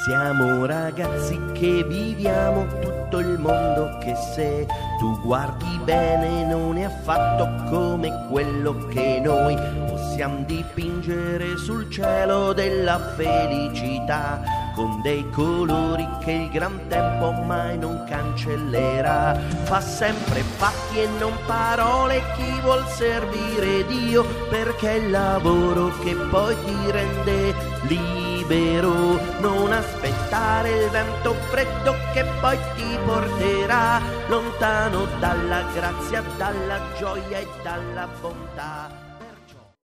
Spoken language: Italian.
Siamo ragazzi che viviamo tutto il mondo che se tu guardi bene non è affatto come quello che noi possiamo dipingere sul cielo della felicità con dei colori che il gran tempo mai non cancellerà. Fa sempre fatti e non parole chi vuol servire Dio, perché è il lavoro che poi ti rende libero. Non aspettare il vento freddo che poi ti porterà lontano dalla grazia, dalla gioia e dalla bontà.